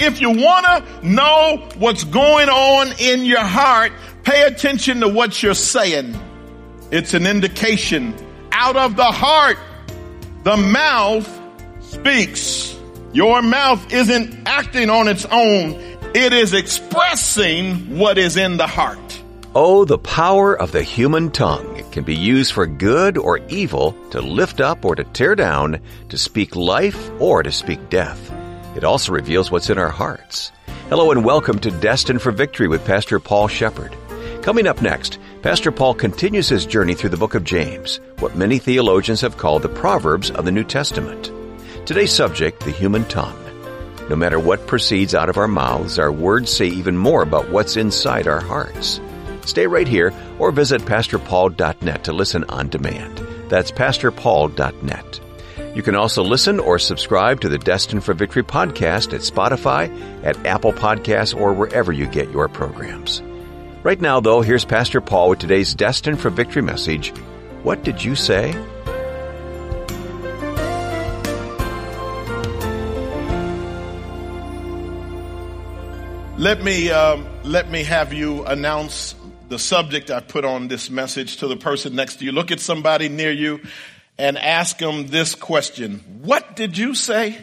if you want to know what's going on in your heart, pay attention to what you're saying. It's an indication. Out of the heart, the mouth speaks. Your mouth isn't acting on its own. It is expressing what is in the heart. Oh, the power of the human tongue. It can be used for good or evil, to lift up or to tear down, to speak life or to speak death. It also reveals what's in our hearts. Hello and welcome to Destined for Victory with Pastor Paul Shepherd. Coming up next, Pastor Paul continues his journey through the book of James, what many theologians have called the Proverbs of the New Testament. Today's subject, the human tongue. No matter what proceeds out of our mouths, our words say even more about what's inside our hearts. Stay right here or visit PastorPaul.net to listen on demand. That's PastorPaul.net. You can also listen or subscribe to the Destined for Victory podcast at Spotify, at Apple Podcasts, or wherever you get your programs. Right now, though, here's Pastor Paul with today's Destined for Victory message. What did you say? Let me have you announce the subject I put on this message to the person next to you. Look at somebody near you and ask them this question. What did you say?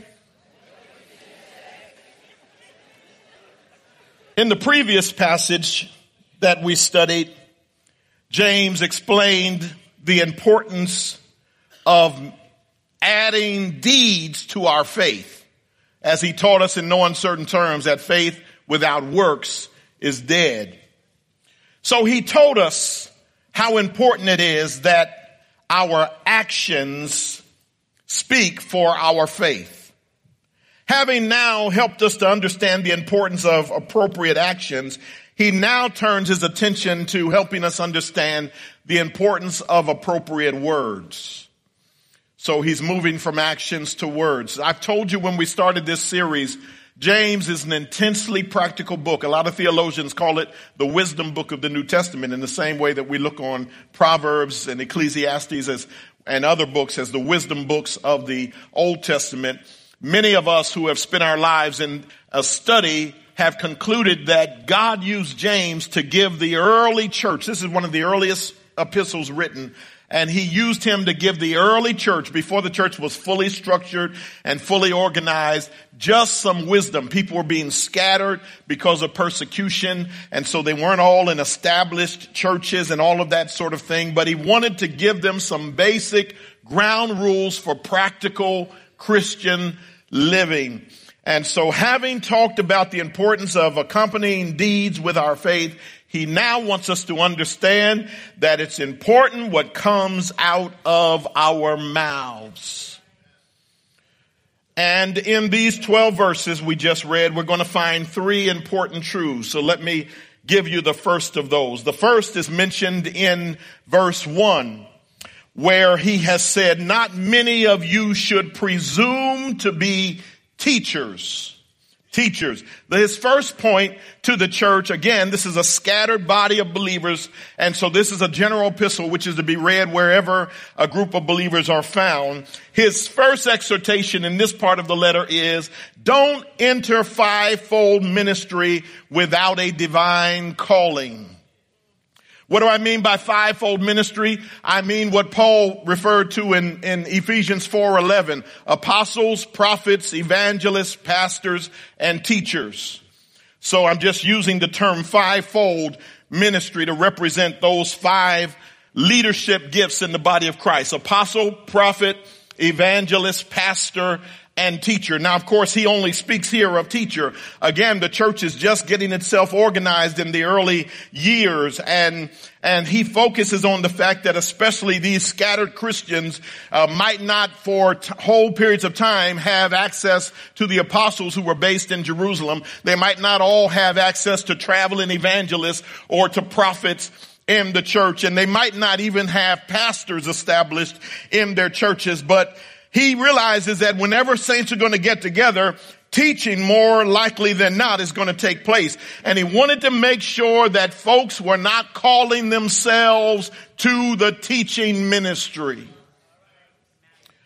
In the previous passage that we studied, James explained the importance of adding deeds to our faith, as he taught us in no uncertain terms that faith without works is dead. So he told us how important it is that our actions speak for our faith. Having now helped us to understand the importance of appropriate actions, he now turns his attention to helping us understand the importance of appropriate words. So he's moving from actions to words. I've told you when we started this series, James is an intensely practical book. A lot of theologians call it the wisdom book of the New Testament, in the same way that we look on Proverbs and Ecclesiastes and other books as the wisdom books of the Old Testament. Many of us who have spent our lives in a study have concluded that God used James to give the early church. This is one of the earliest epistles written. And he used him to give the early church, before the church was fully structured and fully organized, just some wisdom. People were being scattered because of persecution, and so they weren't all in established churches and all of that sort of thing. But he wanted to give them some basic ground rules for practical Christian living. And so, having talked about the importance of accompanying deeds with our faith, he now wants us to understand that it's important what comes out of our mouths. And in these 12 verses we just read, we're going to find three important truths. So let me give you the first of those. The first is mentioned in verse 1, where he has said, "Not many of you should presume to be teachers." Teachers. His first point to the church, again, this is a scattered body of believers, and so this is a general epistle which is to be read wherever a group of believers are found. His first exhortation in this part of the letter is, don't enter fivefold ministry without a divine calling. What do I mean by fivefold ministry? I mean what Paul referred to in Ephesians 4:11, apostles, prophets, evangelists, pastors, and teachers. So I'm just using the term fivefold ministry to represent those five leadership gifts in the body of Christ: apostle, prophet, evangelist, pastor, and teacher. Now, of course, he only speaks here of teacher. Again, the church is just getting itself organized in the early years, and he focuses on the fact that especially these scattered Christians might not for whole periods of time have access to the apostles who were based in Jerusalem. They might not all have access to traveling evangelists or to prophets in the church, and they might not even have pastors established in their churches. But he realizes that whenever saints are going to get together, teaching more likely than not is going to take place. And he wanted to make sure that folks were not calling themselves to the teaching ministry.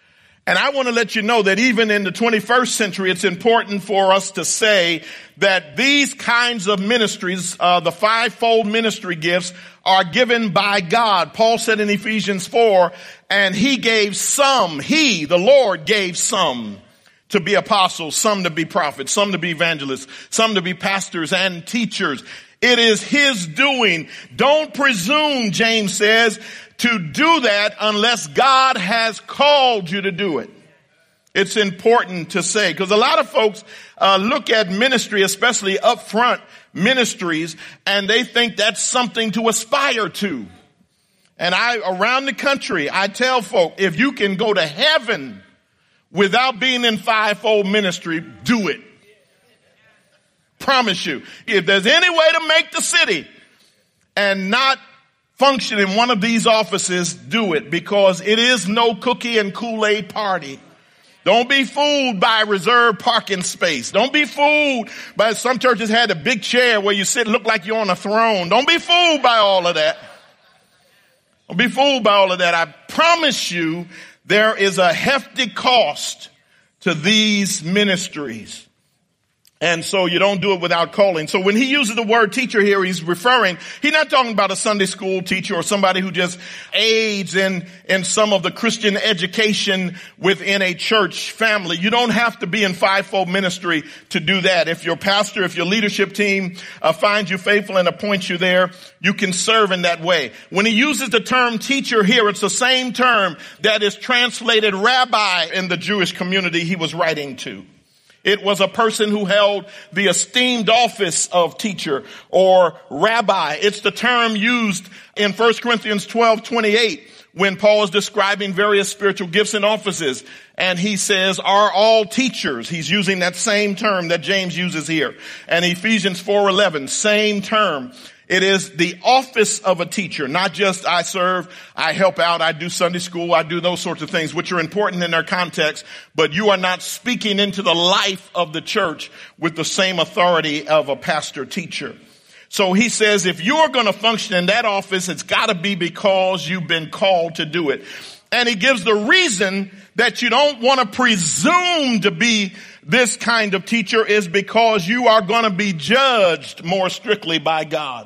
And I want to let you know that even in the 21st century, it's important for us to say that these kinds of ministries, the fivefold ministry gifts, are given by God. Paul said in Ephesians 4, and he gave some, the Lord gave some to be apostles, some to be prophets, some to be evangelists, some to be pastors and teachers. It is his doing. Don't presume, James says, to do that unless God has called you to do it. It's important to say, because a lot of folks look at ministry, especially upfront ministries, and they think that's something to aspire to. And around the country, I tell folk, if you can go to heaven without being in fivefold ministry, do it. Promise you. If there's any way to make the city and not function in one of these offices, do it, because it is no cookie and Kool-Aid party. Don't be fooled by reserved parking space. Don't be fooled by some churches had a big chair where you sit and look like you're on a throne. Don't be fooled by all of that. Don't be fooled by all of that. I promise you there is a hefty cost to these ministries. And so you don't do it without calling. So when he uses the word teacher here, he's not talking about a Sunday school teacher or somebody who just aids in some of the Christian education within a church family. You don't have to be in fivefold ministry to do that. If your pastor, if your leadership team finds you faithful and appoints you there, you can serve in that way. When he uses the term teacher here, it's the same term that is translated rabbi in the Jewish community he was writing to. It was a person who held the esteemed office of teacher or rabbi. It's the term used in 1 Corinthians 12:28 when Paul is describing various spiritual gifts and offices. And he says, are all teachers? He's using that same term that James uses here. And Ephesians 4:11, same term. It is the office of a teacher, not just I serve, I help out, I do Sunday school, I do those sorts of things, which are important in their context, but you are not speaking into the life of the church with the same authority of a pastor teacher. So he says, if you're going to function in that office, it's got to be because you've been called to do it. And he gives the reason that you don't want to presume to be this kind of teacher is because you are going to be judged more strictly by God.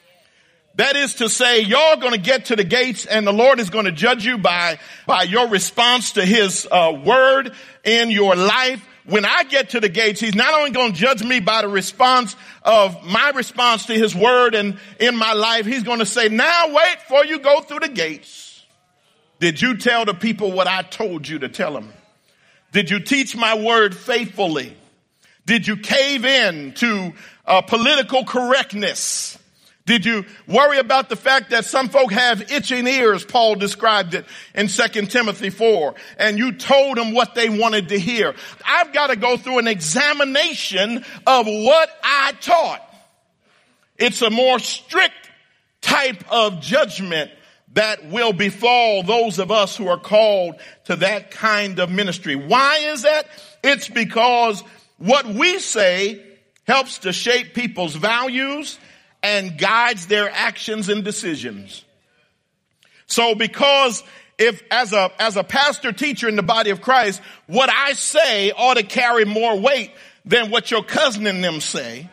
That is to say, you're going to get to the gates and the Lord is going to judge you by your response to his word in your life. When I get to the gates, he's not only going to judge me by the response of my response to his word and in my life, he's going to say, now wait before you go through the gates. Did you tell the people what I told you to tell them? Did you teach my word faithfully? Did you cave in to political correctness? Did you worry about the fact that some folk have itching ears? Paul described it in 2 Timothy 4. And you told them what they wanted to hear. I've got to go through an examination of what I taught. It's a more strict type of judgment that will befall those of us who are called to that kind of ministry. Why is that? It's because what we say helps to shape people's values and guides their actions and decisions. So because if as a pastor teacher in the body of Christ, what I say ought to carry more weight than what your cousin and them say,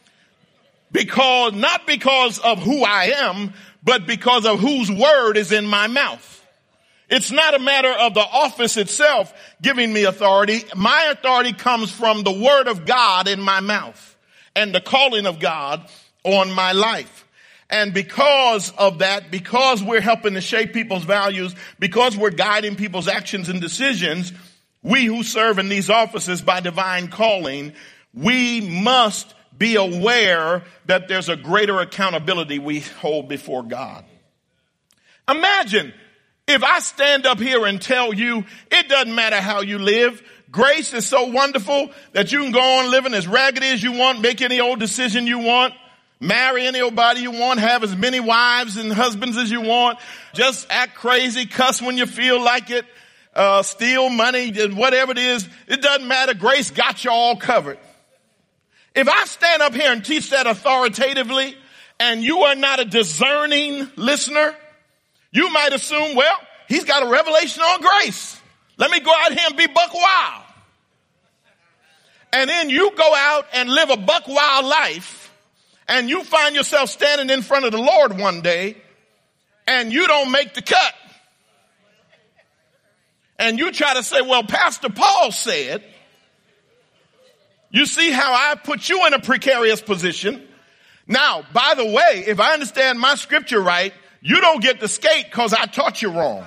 not because of who I am, but because of whose word is in my mouth. It's not a matter of the office itself giving me authority. My authority comes from the word of God in my mouth and the calling of God on my life. And because of that, because we're helping to shape people's values, because we're guiding people's actions and decisions, we who serve in these offices by divine calling, we must be aware that there's a greater accountability we hold before God. Imagine if I stand up here and tell you it doesn't matter how you live. Grace is so wonderful that you can go on living as raggedy as you want, make any old decision you want, marry anybody you want, have as many wives and husbands as you want, just act crazy, cuss when you feel like it, steal money, whatever it is. It doesn't matter. Grace got you all covered. If I stand up here and teach that authoritatively and you are not a discerning listener, you might assume, well, he's got a revelation on grace. Let me go out here and be buck wild. And then you go out and live a buck wild life, and you find yourself standing in front of the Lord one day, and you don't make the cut. And you try to say, well, Pastor Paul said, you see how I put you in a precarious position. Now, by the way, if I understand my scripture right, you don't get to skate because I taught you wrong.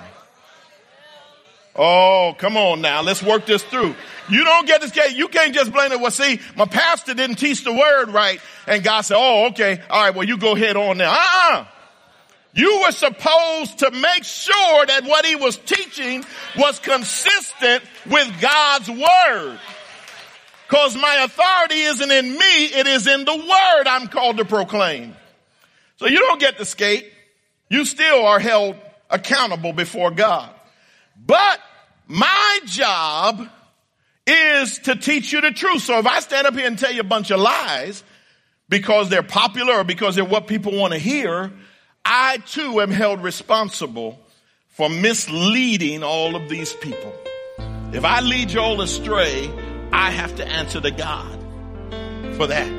Oh, come on now. Let's work this through. You don't get to skate. You can't just blame it. Well, see, my pastor didn't teach the word right. And God said, oh, okay. All right, well, you go ahead on now. You were supposed to make sure that what he was teaching was consistent with God's word. Because my authority isn't in me, it is in the word I'm called to proclaim. So you don't get to skate. You still are held accountable before God. But my job is to teach you the truth. So if I stand up here and tell you a bunch of lies because they're popular or because they're what people want to hear, I too am held responsible for misleading all of these people. If I lead you all astray, I have to answer to God for that.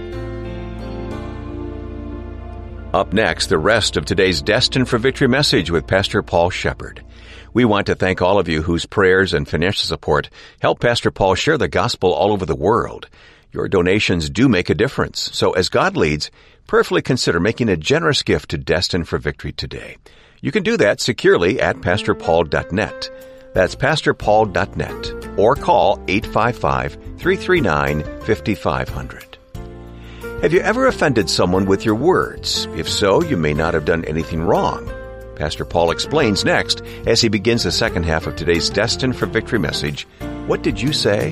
Up next, the rest of today's Destined for Victory message with Pastor Paul Shepherd. We want to thank all of you whose prayers and financial support help Pastor Paul share the gospel all over the world. Your donations do make a difference. So as God leads, prayerfully consider making a generous gift to Destined for Victory today. You can do that securely at pastorpaul.net. That's pastorpaul.net, or call 855-339-5500. Have you ever offended someone with your words? If so, you may not have done anything wrong. Pastor Paul explains next as he begins the second half of today's Destined for Victory message. What did you say?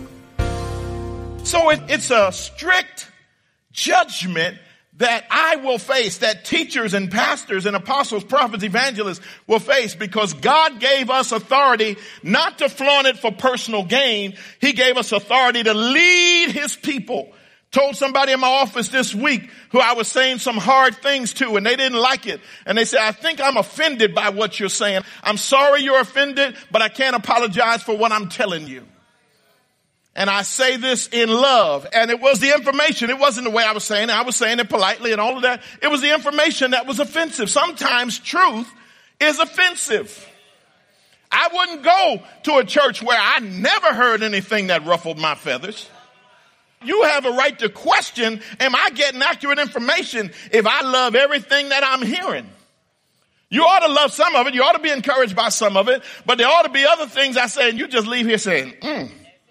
So it's a strict judgment that I will face, that teachers and pastors and apostles, prophets, evangelists will face, because God gave us authority not to flaunt it for personal gain. He gave us authority to lead his people. Told somebody in my office this week who I was saying some hard things to, and they didn't like it. And they said, I think I'm offended by what you're saying. I'm sorry you're offended, but I can't apologize for what I'm telling you. And I say this in love. And it was the information. It wasn't the way I was saying it. I was saying it politely and all of that. It was the information that was offensive. Sometimes truth is offensive. I wouldn't go to a church where I never heard anything that ruffled my feathers. You have a right to question, am I getting accurate information if I love everything that I'm hearing? You ought to love some of it. You ought to be encouraged by some of it. But there ought to be other things I say, and you just leave here saying,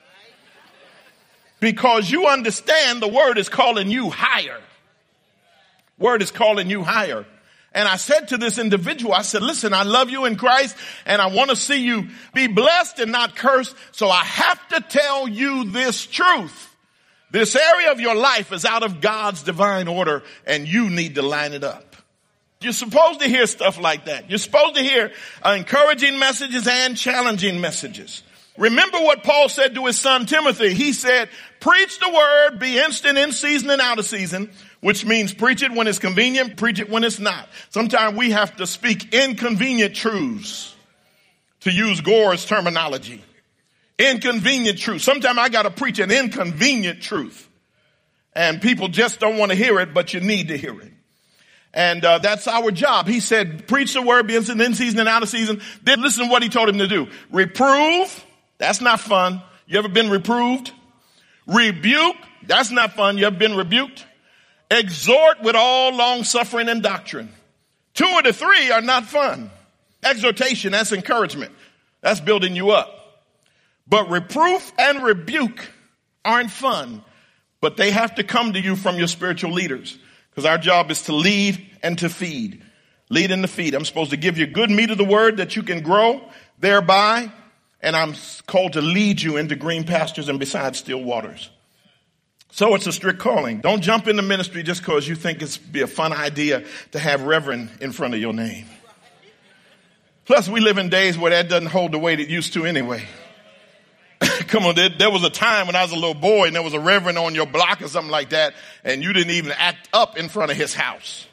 Because you understand the word is calling you higher. Word is calling you higher. And I said to this individual, I said, listen, I love you in Christ, and I want to see you be blessed and not cursed. So I have to tell you this truth. This area of your life is out of God's divine order, and you need to line it up. You're supposed to hear stuff like that. You're supposed to hear encouraging messages and challenging messages. Remember what Paul said to his son Timothy. He said, preach the word, be instant in season and out of season, which means preach it when it's convenient, preach it when it's not. Sometimes we have to speak inconvenient truths, to use Gore's terminology. Inconvenient truth. Sometimes I got to preach an inconvenient truth. And people just don't want to hear it, but you need to hear it. And that's our job. He said, preach the word, be instant in season and out of season. Then listen to what he told him to do. Reprove. That's not fun. You ever been reproved? Rebuke. That's not fun. You ever been rebuked? Exhort with all long suffering and doctrine. 2 of the 3 are not fun. Exhortation, that's encouragement. That's building you up. But reproof and rebuke aren't fun, but they have to come to you from your spiritual leaders, because our job is to lead and to feed. Lead and to feed. I'm supposed to give you good meat of the word that you can grow thereby, and I'm called to lead you into green pastures and beside still waters. So it's a strict calling. Don't jump into ministry just because you think it's be a fun idea to have reverend in front of your name. Plus, we live in days where that doesn't hold the weight it used to anyway. Come on, there was a time when I was a little boy and there was a reverend on your block or something like that, and you didn't even act up in front of his house.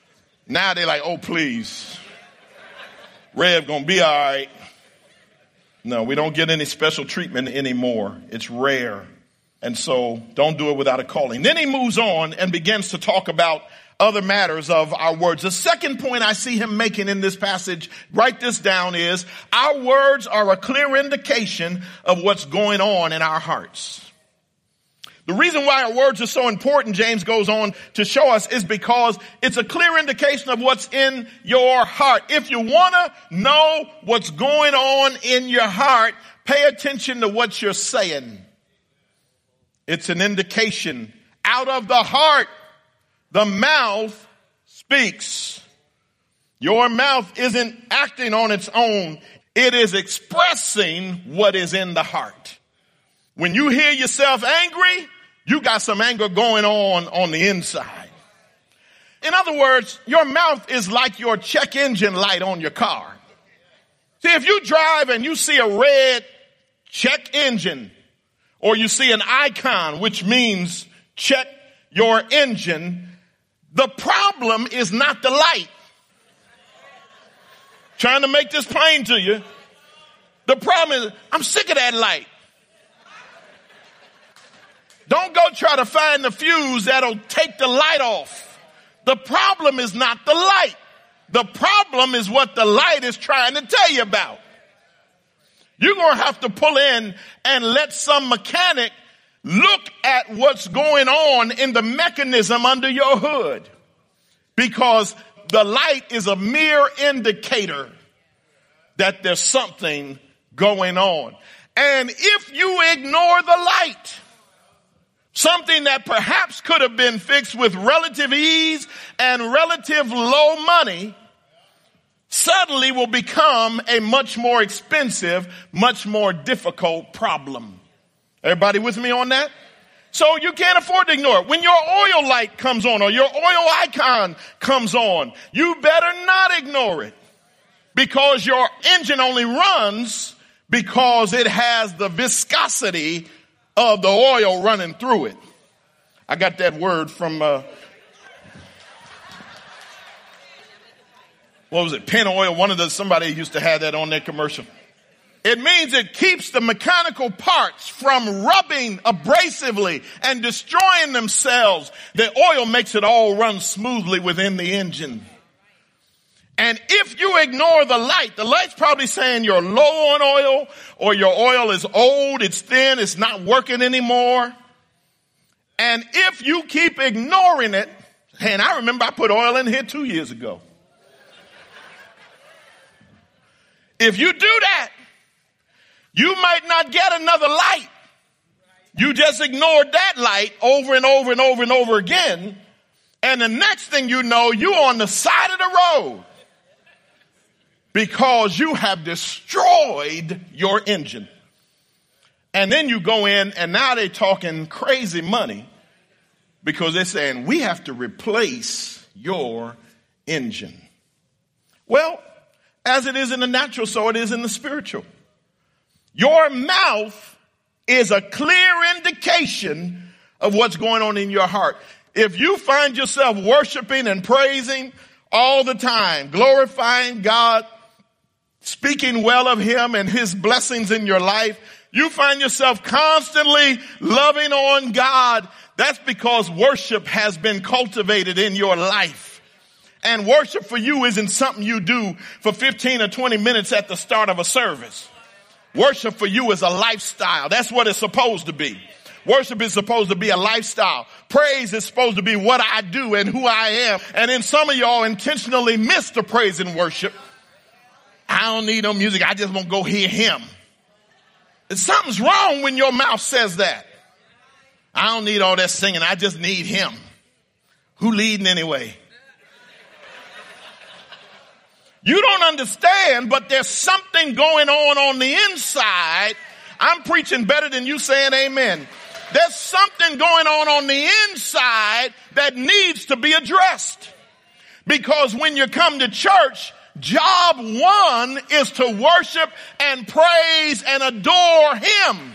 Now they're like, oh, please. Rev gonna be all right. No, we don't get any special treatment anymore. It's rare. And so don't do it without a calling. Then he moves on and begins to talk about other matters of our words. The second point I see him making in this passage, write this down, is our words are a clear indication of what's going on in our hearts. The reason why our words are so important, James goes on to show us, is because it's a clear indication of what's in your heart. If you want to know what's going on in your heart, pay attention to what you're saying. It's an indication. Out of the heart, the mouth speaks. Your mouth isn't acting on its own. It is expressing what is in the heart. When you hear yourself angry, you got some anger going on the inside. In other words, your mouth is like your check engine light on your car. See, if you drive and you see a red check engine, or you see an icon, which means check your engine, the problem is not the light. Trying to make this plain to you. The problem is, I'm sick of that light. Don't go try to find the fuse that'll take the light off. The problem is not the light. The problem is what the light is trying to tell you about. You're going to have to pull in and let some mechanic look at what's going on in the mechanism under your hood. Because the light is a mere indicator that there's something going on. And if you ignore the light, something that perhaps could have been fixed with relative ease and relative low money suddenly will become a much more expensive, much more difficult problem. Everybody with me on that? So you can't afford to ignore it. When your oil light comes on or your oil icon comes on, you better not ignore it, because your engine only runs because it has the viscosity of the oil running through it. I got that word from, what was it? Penn Oil. Somebody used to have that on their commercial. It means it keeps the mechanical parts from rubbing abrasively and destroying themselves. The oil makes it all run smoothly within the engine. And if you ignore the light's probably saying you're low on oil, or your oil is old, it's thin, it's not working anymore. And if you keep ignoring it, and I remember I put oil in here 2 years ago. If you do that, you might not get another light. You just ignored that light over and over and over and over again. And the next thing you know, you're on the side of the road because you have destroyed your engine. And then you go in and now they're talking crazy money because they're saying, we have to replace your engine. Well, as it is in the natural, so it is in the spiritual. Your mouth is a clear indication of what's going on in your heart. If you find yourself worshiping and praising all the time, glorifying God, speaking well of Him and His blessings in your life, you find yourself constantly loving on God, that's because worship has been cultivated in your life. And worship for you isn't something you do for 15 or 20 minutes at the start of a service. Worship for you is a lifestyle. That's what it's supposed to be. Worship is supposed to be a lifestyle. Praise is supposed to be what I do and who I am. And then some of y'all intentionally miss the praise and worship. I don't need no music. I just want to go hear Him. Something's wrong when your mouth says that. I don't need all that singing. I just need Him. Who leading anyway? You don't understand, but there's something going on the inside. I'm preaching better than you saying amen. There's something going on the inside that needs to be addressed. Because when you come to church, job one is to worship and praise and adore Him.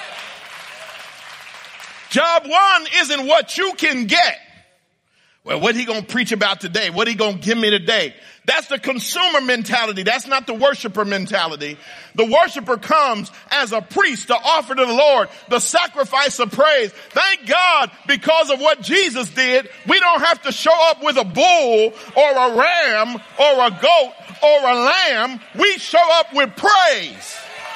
Job one isn't what you can get. Well, what he going to preach about today? What he going to give me today? That's the consumer mentality. That's not the worshiper mentality. The worshiper comes as a priest to offer to the Lord the sacrifice of praise. Thank God, because of what Jesus did, we don't have to show up with a bull or a ram or a goat or a lamb. We show up with praise.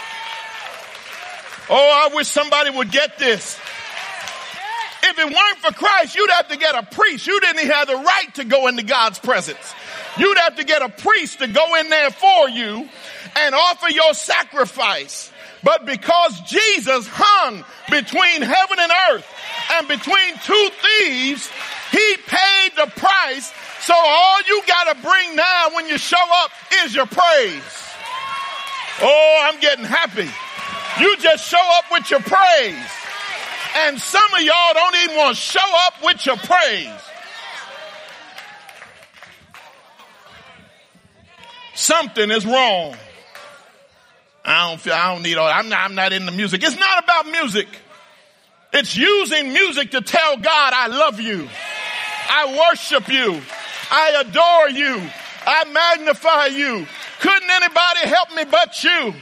Oh, I wish somebody would get this. If it weren't for Christ, you'd have to get a priest. You didn't even have the right to go into God's presence. You'd have to get a priest to go in there for you and offer your sacrifice. But because Jesus hung between heaven and earth and between two thieves, he paid the price. So all you got to bring now when you show up is your praise. Oh, I'm getting happy. You just show up with your praise. And some of y'all don't even want to show up with your praise. Something is wrong. I don't need all. I'm not into music. It's not about music. It's using music to tell God, I love you. I worship you. I adore you. I magnify you. Couldn't anybody help me but you?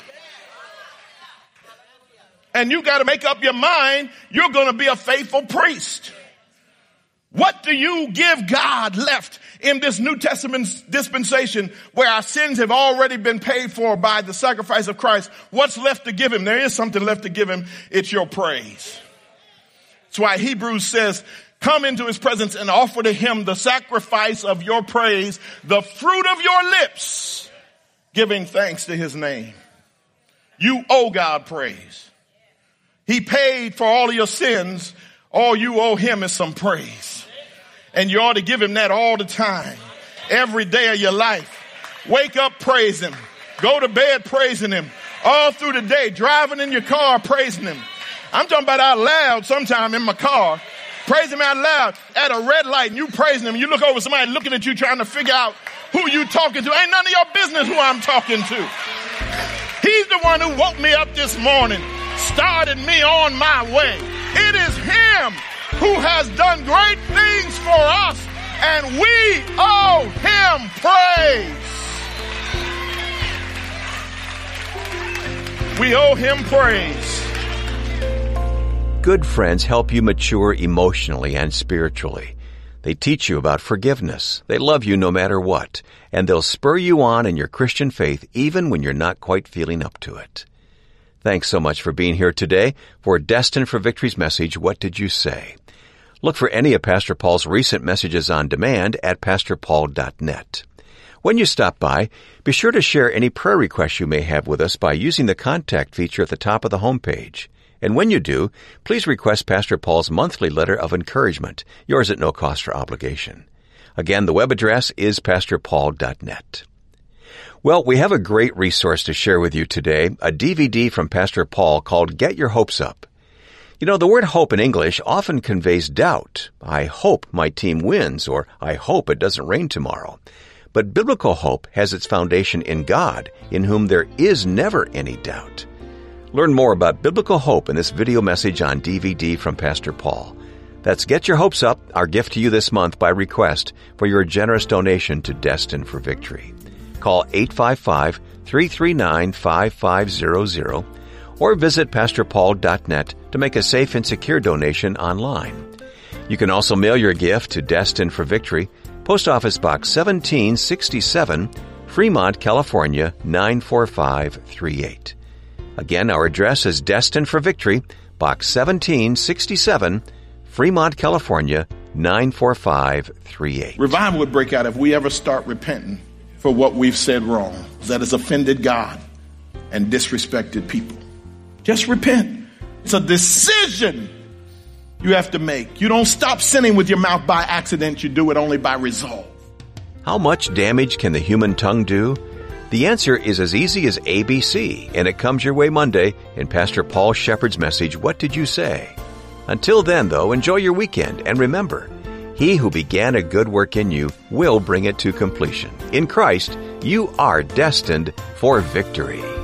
And you got to make up your mind, you're going to be a faithful priest. What do you give God left in this New Testament dispensation where our sins have already been paid for by the sacrifice of Christ? What's left to give him? There is something left to give him. It's your praise. That's why Hebrews says, come into his presence and offer to him the sacrifice of your praise, the fruit of your lips, giving thanks to his name. You owe God praise. He paid for all of your sins. All you owe him is some praise. And you ought to give him that all the time. Every day of your life. Wake up, praise him. Go to bed praising him. All through the day, driving in your car, praising him. I'm talking about out loud sometime in my car. Praise him out loud at a red light and you praising him. You look over somebody looking at you trying to figure out who you talking to. Ain't none of your business who I'm talking to. He's the one who woke me up this morning. Started me on my way. It is him who has done great things for us, and we owe him praise. We owe him praise. Good friends help you mature emotionally and spiritually. They teach you about forgiveness. They love you no matter what, and they'll spur you on in your Christian faith even when you're not quite feeling up to it. Thanks so much for being here today for Destined for Victory's message, What Did You Say? Look for any of Pastor Paul's recent messages on demand at pastorpaul.net. When you stop by, be sure to share any prayer requests you may have with us by using the contact feature at the top of the homepage. And when you do, please request Pastor Paul's monthly letter of encouragement, yours at no cost or obligation. Again, the web address is pastorpaul.net. Well, we have a great resource to share with you today, a DVD from Pastor Paul called Get Your Hopes Up. You know, the word hope in English often conveys doubt. I hope my team wins, or I hope it doesn't rain tomorrow. But biblical hope has its foundation in God, in whom there is never any doubt. Learn more about biblical hope in this video message on DVD from Pastor Paul. That's Get Your Hopes Up, our gift to you this month by request for your generous donation to Destined for Victory. Call 855-339-5500 or visit pastorpaul.net to make a safe and secure donation online. You can also mail your gift to Destined for Victory, Post Office Box 1767, Fremont, California 94538. Again, our address is Destined for Victory, Box 1767, Fremont, California 94538. Revival would break out if we ever start repenting for what we've said wrong, that has offended God and disrespected people. Just repent. It's a decision you have to make. You don't stop sinning with your mouth by accident. You do it only by resolve. How much damage can the human tongue do? The answer is as easy as ABC, and it comes your way Monday in Pastor Paul Shepherd's message, What Did You Say? Until then, though, enjoy your weekend, and remember, he who began a good work in you will bring it to completion. In Christ, you are destined for victory.